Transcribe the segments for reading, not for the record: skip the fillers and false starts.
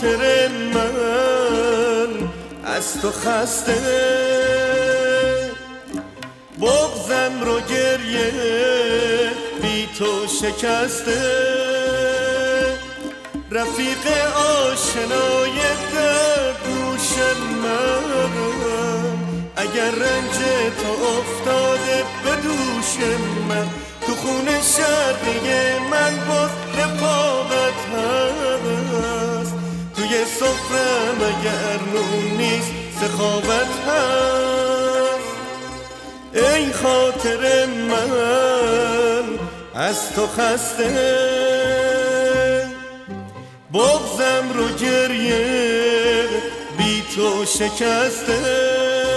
خاطر من از تو خسته، بغضم رو گریه بی تو شکسته. رفیق آشنای درگوش من، اگر رنج تو افتاده به دوش من، تو خون شرقی من باز رفاقت هست. توی سفرم اگر نون نیست سخاوت هست. ای خاطر من از تو خسته، بغضم رو گریه بی تو شکسته.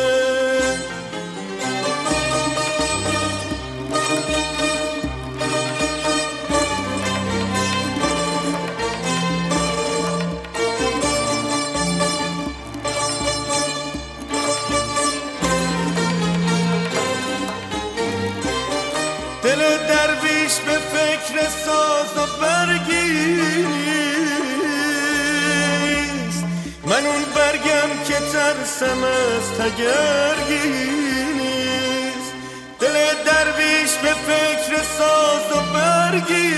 دل درویش به فکر ساز و برگیست، من اون برگم که ترسم از تگرگی نیست. دل درویش به فکر ساز و برگی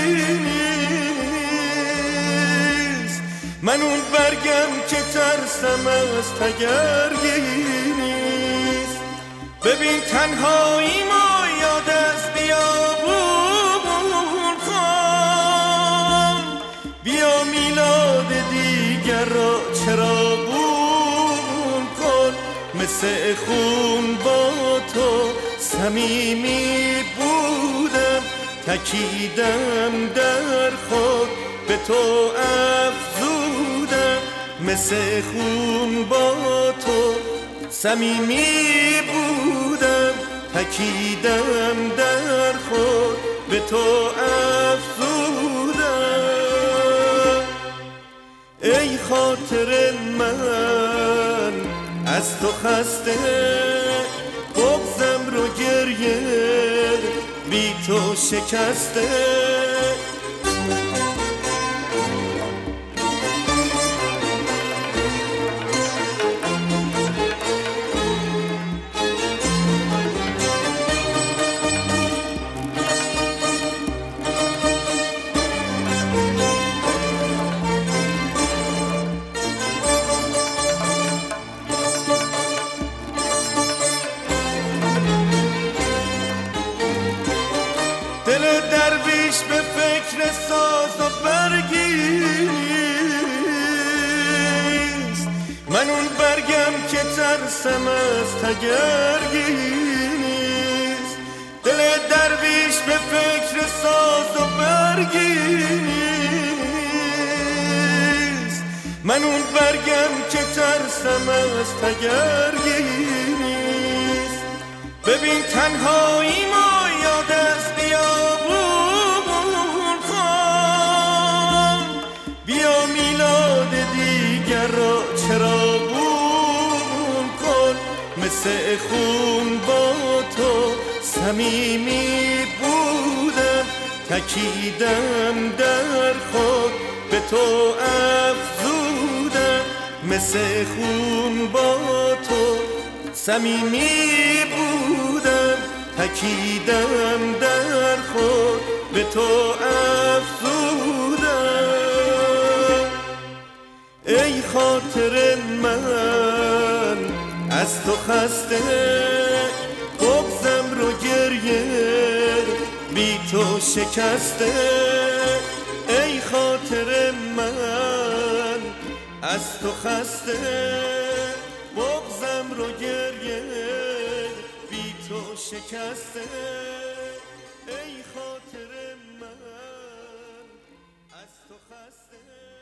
نیست، من اون برگم که ترسم از تگرگی نیست. ببین تنهایی ما یاد از بیابون کن، بیا میلاد دیگر را چراغون کن. مثل خون با تو صمیمی بودم، تکیدم در خود به تو افزودم. مثل خون با تو صمیمی بودم، تکیدم در خود به تو افزودم. ای خاطر من از تو خسته، بغضم رو گریه بی تو شکسته. دل درویش به فکر ساز و برگی نیست، من اون برگم که ترسم از تگرگی نیست. دل درویش به فکر ساز و برگی نیست، من اون برگم که ترسم از تگرگی نیست. ببین تنهایی ما یاد از بیابون کن، بیا میلاد دیگر را چراغون کن. مثل خون با تو صمیمی بودم، تکیدم در خود به تو افزودم. مثل خون با تو صمیمی بودم، تکیدم در خود به تو افزودم. ای خاطر من از تو خسته، بغضم رو گریه بی تو شکسته. ای خاطر من از تو خسته، بغضم رو گریه بی تو شکسته. ای خاطر من از تو خسته.